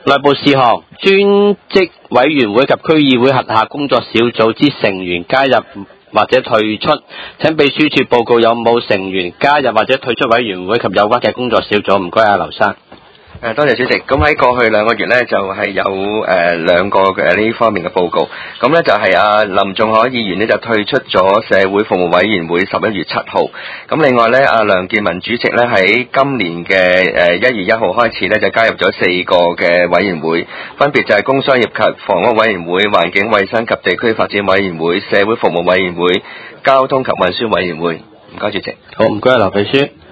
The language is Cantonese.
內部事項，專職委員會及區議會轄下工作小組之成員加入或者退出，請秘書處報告有冇成員加入或者退出委員會及有關嘅工作小組。唔該啊，劉生。 多謝主席。咁喺過去2個月呢，就係有2個呢方面嘅報告。咁呢，就係林仲海議員呢，就退出咗社會服務委員會11月7號。咁另外呢，梁健民主席呢，喺今年嘅1月1號開始呢，就加入咗4個嘅委員會，分別就係工商業及房屋委員會、環境衛生及地區發展委員會、社會服務委員會、交通及運輸委員會。唔該主席。 好，唔該劉秘書。